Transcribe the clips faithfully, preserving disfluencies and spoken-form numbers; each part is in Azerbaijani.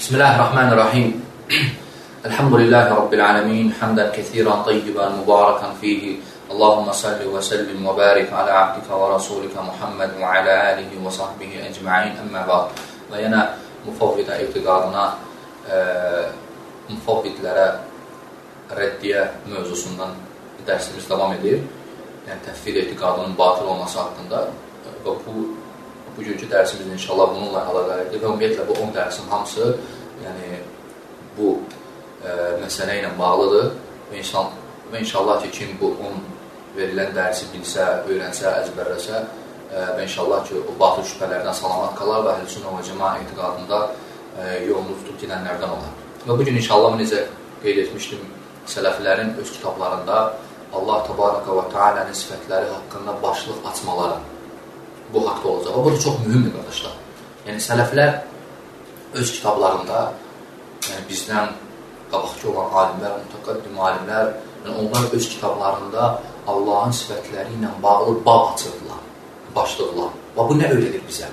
Bismillahirrahmanirrahim. Elhamdülillahi Rabbil alemin. Hamdan kethiran tayyiban mübarakan fihi. Allahumma salli və sellim və barik alə abdika və rasulika Muhammed və alə alihi və sahbihi ecma'in. Əmmə ba'd. Və yenə mufavvidə etiqadına, e, mufavvidlərə rəddiyə mövzusundan dərsimiz davam edir. Yəni təfvid etiqadının batıl olması haqqında. Və bu bugünkü dərsimizin inşallah bununla əlaqəlidir və ümumiyyətlə bu on dərsin hamısı yəni bu e, məsələ ilə bağlıdır və, inşallah, və inşallah ki, kim bu on verilən dərsi bilsə, öyrənsə, əzbərləsə e, və inşallah ki, o batıl şübhələrdən salamat qalar və əhl-i-sünnə və cəmaə etiqadında e, yolunu tutub gedənlərdən olar. Və bugün inşallah necə qeyd etmişdim, sələfilərin öz kitablarında Allah Təbaraka və Teala'nın sifətləri haqqında başlıq açmaları bu haqda olacaq. Və bu da çox mühümdür, qardaşlar. Yəni, sələflər öz kitablarında, yəni bizdən qabaqçı olan alimlər, mütəqaddim alimlər, yəni onlar öz kitablarında Allahın sifətləri ilə bağlı bab açırdılar, başlıqlar. Və bu nə öyrədir bizə?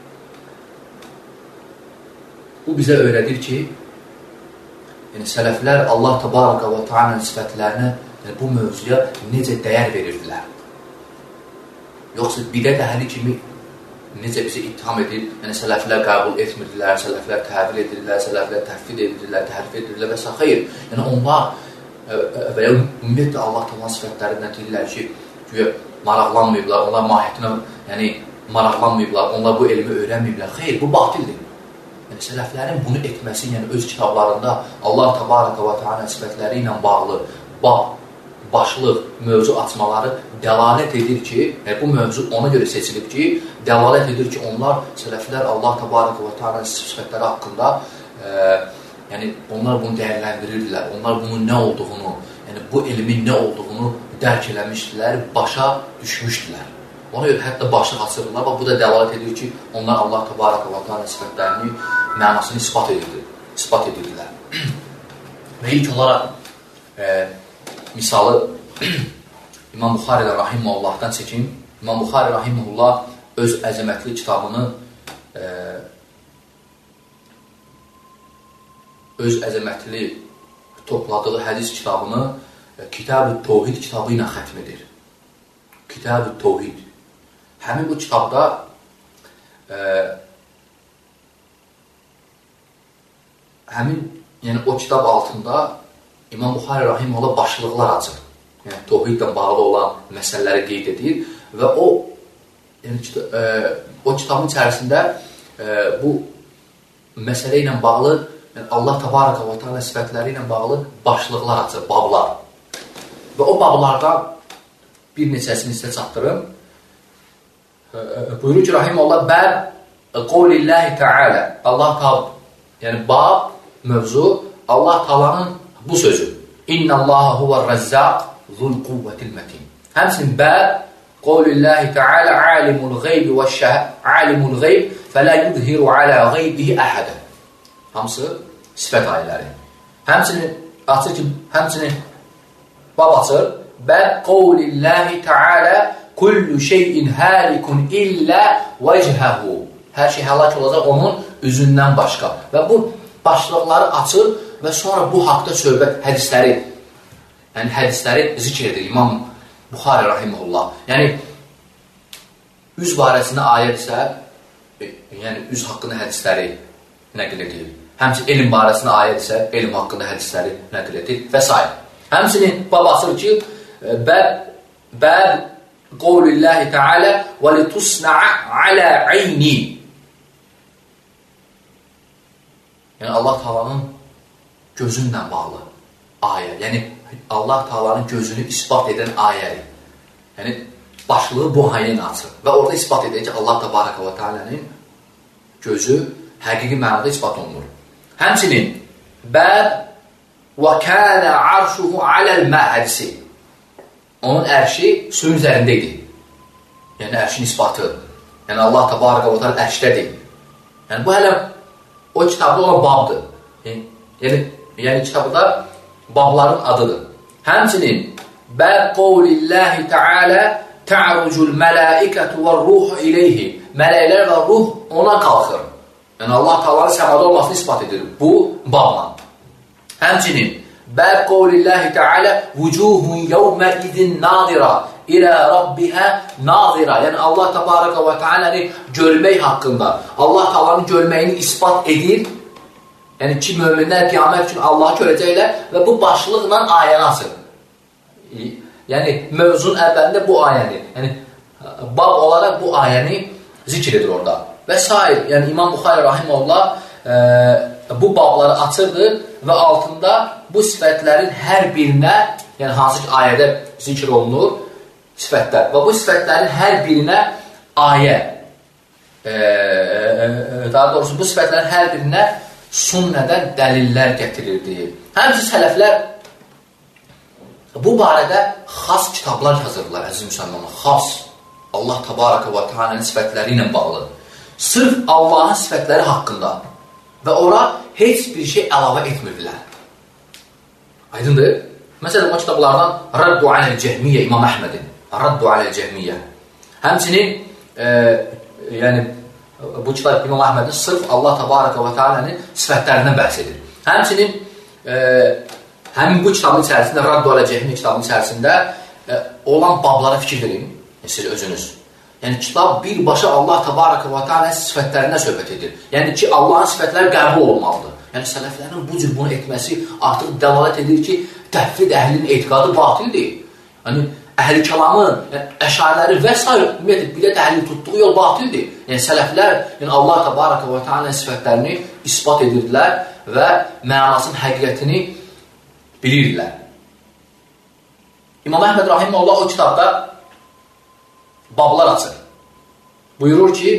Bu bizə öyrədir ki, yəni sələflər Allah Təbaraka və Teala'nın sifətlərinə, yəni bu mövzuya necə dəyər verirdilər? Yoxsa bidət əhli kimi necə bizi ittiham edir, yəni sələflər qəbul etmirdilər, sələflər təvil edirlər, sələflər təhvid edirlər, təhrif edirlər və s. Xeyr, yəni onlar və ya ümumiyyətlə Allah Təala sifətlərindən deyirlər ki, güya maraqlanmayıblar, onlar mahiyyətinə yəni maraqlanmayıblar, onlar bu elmi öyrənməyiblər. Xeyr, bu batildir. Yəni sələflərin bunu etməsi, yəni öz kitablarında Allah Təbaraka və Teala sifətləri ilə bağlı bab, başlıq, mövzu açmaları dəlalət edir ki, yəni bu mövzu ona görə seçilib ki, dəlalət edir ki, onlar, sələflər Allah Təbaraka və Teala sifətləri haqqında e, yəni onlar bunu dəyərləndirirdilər, onlar bunun nə olduğunu, yəni bu elmin nə olduğunu dərk eləmişdilər, başa düşmüşdülər. Ona görə hətta başlıq açırdılar və bu da dəlalət edir ki, onlar Allah Təbaraka və Teala sifətlərini, mənasını ispat edirdi, ispat edirdilər. Və ilk olaraq e, misalı İmam Buxari'dən Rahiməhullahdan çəkin. İmam Buxari Rahiməhullah öz əzəmətli kitabını e, öz əzəmətli topladığı hədis kitabını e, Kitab-ı Tevhid kitabı ilə xətm edir. Kitab-ı Tevhid. Həmin bu kitabda e, həmin yəni o kitab altında İmam Buxari Rahiməhullah başlıqlar açır. Yəni, tevhidlə bağlı olan məsələləri qeyd edir və o, yəni, e, o kitabın içərisində e, bu məsələ ilə bağlı, yəni, Allah Təbaraka və Teala sifətləri ilə bağlı başlıqlar açır, bablar. Və o bablardan bir neçəsini sizə çatdırım. E, e, buyurur ki, Rahiməhullah, bəb qavlillahi Teala, Allah Teala, yəni bab, mövzu, Allah Teala'nın bu sözü. İnnallaha huvər-rəzzaq zul quvvətil mətin. Həmçinin bəb qavlillahi Teala alimul qeyb və şəhəd alimul qeyb fələ yudhiru alə qeybihi əhədə. Hamısı sifət ayələri. Həmçinin açır ki, həmçinin bab açır. Bəb qavlillahi Teala kullu şeyin halikun illə vechəhu. Hər şey həlak olacaq onun üzündən başqa. Və bu başlıqları açır və sonra bu haqda söhbət hədisləri, yəni hədisləri zikr edir İmam Buxari Rahiməhullah. Yəni, üz barəsində ayət isə, yəni üz haqqında hədisləri nəql edir. Həmçinin elm barəsində ayət isə, elm haqqında hədisləri nəql edir və s. Həmçinin bab açır ki, bəb, bəb qavlillahi Teala və litusna'a alə ayni. Yəni, Allah Teala'nın gözünlə bağlı ayə, yəni Allah Teala'nın gözünü ispat edən ayədir. Yəni, başlığı bu ayəni açır və orada ispat edir ki, Allah Təbaraka və Teala'nın gözü həqiqi mənada ispat olunur. Həmçinin, bəb və kənə arşuhu aləl-mə hədisi. Onun ərşi suyun üzərində idi. Yəni, ərşin isbatı. Yəni, Allah Təbaraka və Teala ərşdədir. Yəni, bu hələ o kitabda olan babdır. Yəni, yəni, yəni kitabda babların adıdır. Həmçinin bəb qavlillahi Teala ta'rucul mələikətu və ruhu ileyhi. Mələklər və ruh ona qalxır. Yəni Allah Taala'nın səmada olmasını isbat edir bu babla. Həmçinin bəb qavlillahi Teala vucuhun yevmə idin nadira ilə Rabbihə nazira. Yəni Allah Təbaraka və Teala'nı görmək haqqında Allah Taala'nın görməyini isbat edir. Yəni ki, möminlər qiyamət üçün Allahı görəcəklər və bu başlıqla ayəni açır. Yəni mövzunun əvvəlində bu ayəni, yəni bab olaraq bu ayəni zikr edir orada. Və s. Yəni İmam Buxari rahimehullah e, bu babları açırdı və altında bu sifətlərin hər birinə, yəni hansı ki ayədə zikr olunur, sifətlər və bu sifətlərin hər birinə ayə, e, e, daha doğrusu bu sifətlərin hər birinə sünnədən dəlillər gətirirdi. Həmçinin sələflər bu barədə xas kitablar yazırlar, əziz müsəlmanlar, xas. Allah Təbaraka və Teala'nın sifətləri ilə bağlı. Sırf Allahın sifətləri haqqında və ora heç bir şey əlavə etmirdilər. Aydındır? Məsələn, o kitablardan Raddu aləl Cəhmiyyə İmam Əhmədin. Raddu aləl Cəhmiyyə. Həmçinin e, yəni bu kitab İmam Əhmədin sırf Allah Təbaraka və Teala'nın sifətlərindən bəhs edir. Həmçinin e, həmin bu kitabın içərisində, Raddu aləl Cəhmiyyə kitabın içərisində e, olan bablara fikir verin, siz özünüz. Yəni kitab birbaşa Allah Təbaraka və Teala'nın sifətlərindən söhbət edir. Yəni ki, Allahın sifətləri qəbul olunmalıdır. Yəni sələflərin bu cür bunu etməsi artıq dəlalət edir ki, təhvid əhlinin etiqadı batildir. Yəni əhl-i kəlamın, yəni, əşariləri və s. ümumiyyətlə bidət əhlinin tutduğu yol batildir. Yəni sələflər yəni, Allah Təbaraka və Teala'nın sifətlərini isbat edirdilər və mənasının həqiqətini bilirdilər. İmam Əhməd rahimehullah o kitabda bablar açır. Buyurur ki,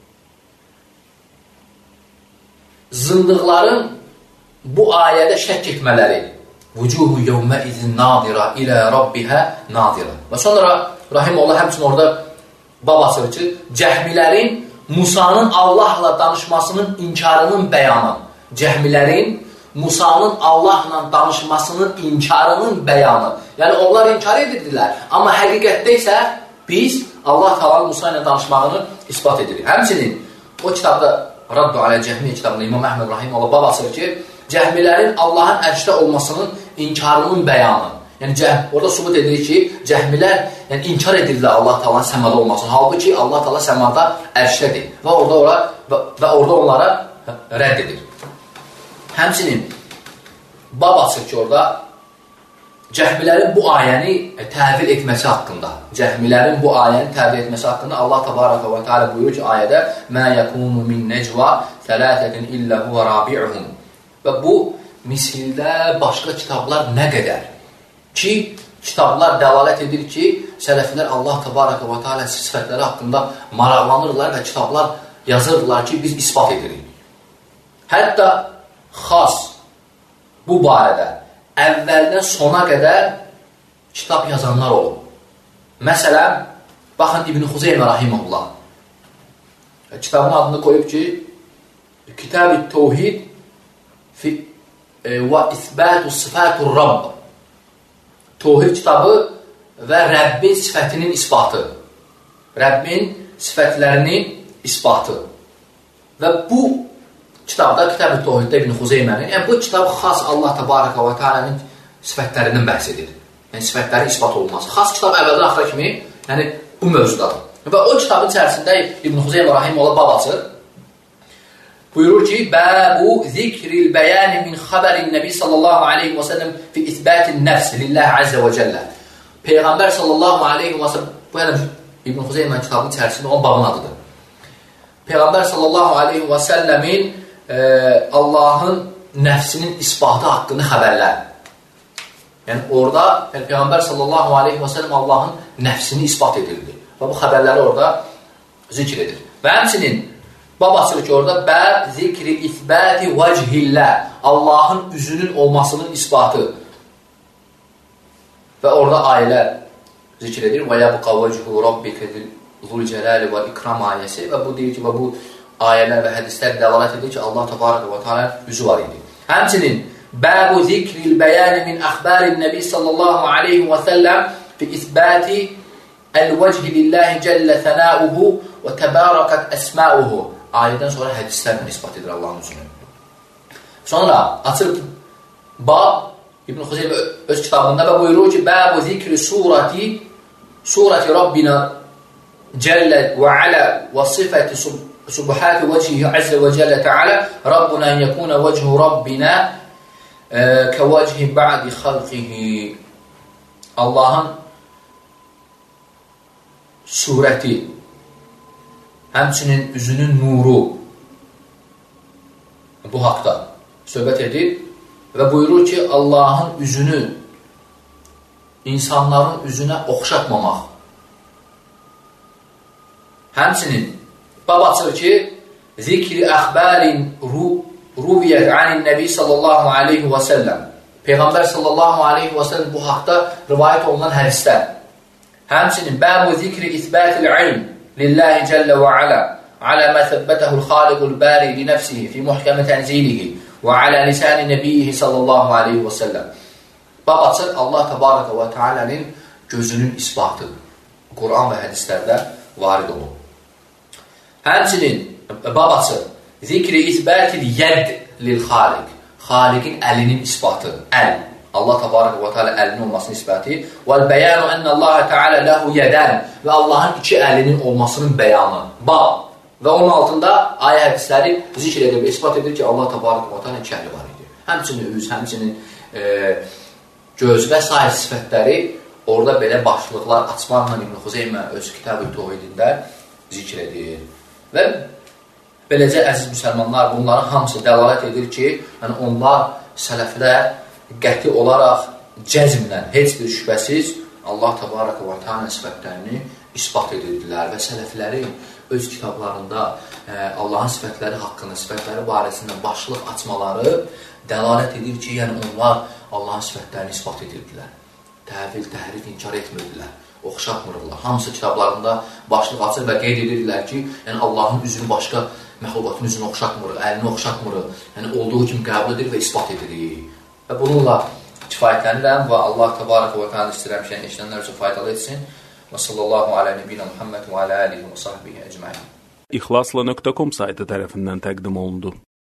zındıqların bu ayədə şək etmələri vucuhu yevmə izin nadira ilə Rabbihə nadira. Və sonra rahimehullah həmçinin orada bab açır ki, cəhmilərin Musanın Allahla danışmasının inkarının bəyanı. Cəhmilərin Musanın Allahla danışmasının inkarının bəyanı. Yəni onlar inkar edirdilər. Amma həqiqətdə isə biz Allah Teala'nın Musa ilə danışmağını isbat edirik. Həmçinin o kitabda Raddu aləl Cəhmiyyə kitabında İmam Əhməd rahimehullah bab açır ki, cəhmilərin Allahın ərşdə olmasının inkarının bəyanı. Yəni cəhm, orada sübut edilir ki, cəhmilər yəni inkar edirlər Allah Teala'nın səmada olmasını. Halbuki Allah Teala səmada ərşdədir və orada ora və, və orada onlara rədd edir. Həmçinin bab açır ki, orada cəhmilərin bu ayəni təvil etməsi haqqında, cəhmilərin bu ayəni təvil etməsi haqqında Allah Təbaraka və Teala buyurur ki, ayədə mə yəkunu min necva thəlâthətin illə huvə rabi'uhum. Və bu misildə başqa kitablar nə qədər ki, kitablar dəlalət edir ki, sələflər Allah Təbaraka və Teala sifətləri haqqında maraqlanırlar və kitablar yazırlar ki, biz isbat edirik. Hətta xas bu barədə əvvəldən sona qədər kitab yazanlar olub. Məsələn, baxın İbn Xuzeymə rahimehullah. Kitabın adını qoyub ki, Kitab-ı Tevhid və İsbatu Sifatur Rabb. Tevhid kitabı və Rəbbin sifətinin isbatı. Rəbbin sifətlərinin isbatı. Və bu kitabda, Kitab-ı Tevhiddə İbn Xuzeymənin, yəni bu kitab xas Allah Təbaraka və Teala'nın sifətlərindən bəhs edir. Yəni sifətlərin isbat olunması. Xas kitab əvvəldən axıra kimi, yəni bu mövzudadır. Və o kitabın içərisində İbn Xuzeymə rahimehullah bab açır. Buyurur ki, Bəbu zikril bəyani min xəbərin Nəbi sallallahu aleyhi və səlləm fi isbətin nəfs lillah azze və cəllə. Peyğəmbər sallallahu aleyhi və səlləm, bu yəni İbn Xuzeymənin kitabının içərisində onun babın adıdır. Peyğəmbər sallallahu aleyhi və səlləmin e, Allahın nəfsinin isbatı haqqında xəbərlər. Yəni orada yəni, Peyğəmbər sallallahu aleyhi və səlləm Allahın nəfsini isbat edildi. Və bu xəbərləri orada zikr edir. Və həmçinin bab açılır ki, orada bəb zikri isbəti vəcihillə, Allahın üzünün olmasının isbatı. Və orada ayələr zikr edir. Və yəbqa vəcihu rabbikə zülcələli və ikram ayəsi. Və bu deyir ki, və bu ayələr və hədislər dəlalət edir ki, Allah Təbaraka və Teala üzü var idi. Həmçinin bəbu zikril bəyəni min əxbərin Nəbi sallallahu aleyhi və səlləm fi isbəti el-vəchi lillahi cəllə sənəuhu və təbərəkət əsməuhu. ayədən sonra hədislərlə isbat edir Allahın üzünü. Sonra açır bab İbn Xuzeyb öz kitabında və buyurur ki, Bəbu zikri surati surati Rabbina Cəllə və alə və sifəti subhati vəcihi əzzə və cəllə təalə Rabbuna ən yəkuna vəcihu Rabbina kəvəcihi bə'di xalqihi. Allahın surəti, həmçinin üzünün nuru bu haqda söhbət edir və buyurur ki, Allahın üzünü insanların üzünə oxşatmamaq. Həmçinin bab açır ki, zikri əxbərin ruviyyət anin nəbi sallallahu aleyhi və səlləm. Peyğəmbər sallallahu aleyhi və səlləm bu haqda rivayət olunan hədislər. Həmçinin bəbu zikri isbətil ilm lillahi cəllə və alə alə mə səbbətəhul xaliqul bəri li nəfsihi fi muhkəmə tənzilihi və alə lisani nəbiyyihi sallallahu aleyhi və səlləm. Bab açır Allah təbarəkə və tealənin gözünün isbatı Quran və hədislərdə varid olub. Həmçinin bab açır zikri isbətil yəd lil xaliq, xaliqin əlinin isbatı, əl. Allah təbarəkə və teala əlinin olmasının isbəti vəl bəyanu ənə Allah teala ləhu yədən və Allahın iki əlinin olmasının bəyanı. Bab. Və onun altında ayə hədisləri zikr edib, isbat edir ki, Allah təbarəkə və teala iki əli var idi. Həmçinin üz, həmçinin e, göz və sair sifətləri orada belə başlıqlar açmaqla İbn Xuzeymə öz kitab-ı Tövhidində zikr edir. Və beləcə əziz müsəlmanlar bunların hamısı dəlalət edir ki, yəni onlar sələflər qəti olaraq cəzmlə, heç bir şübhəsiz Allah təbarəkə və teala sifətlərini isbat edirdilər və sələflərin öz kitablarında e, Allahın sifətləri haqqında, sifətləri barəsində başlıq açmaları dəlalət edir ki, yəni onlar Allahın sifətlərini isbat edirdilər. Təvil, təhrif, inkar etmirdilər, oxşatmırdılar. Hamısı kitablarında başlıq açır və qeyd edirdilər ki, yəni Allahın üzünü başqa məxluqatın üzünü oxşatmırıq, əlini oxşatmırıq, yəni olduğu kimi qəbul edir və isbat edirik. Və bununla kifayətlənirəm və Allah təbarəkə və teala istəyirəm ki, eşidənlər üçün faydalı etsin. Və sallallahu alə nəbiyyina Muhammed və alə alihi və sahbihi əcməin. İxlasla nöqtə com saytı tərəfindən təqdim olundu.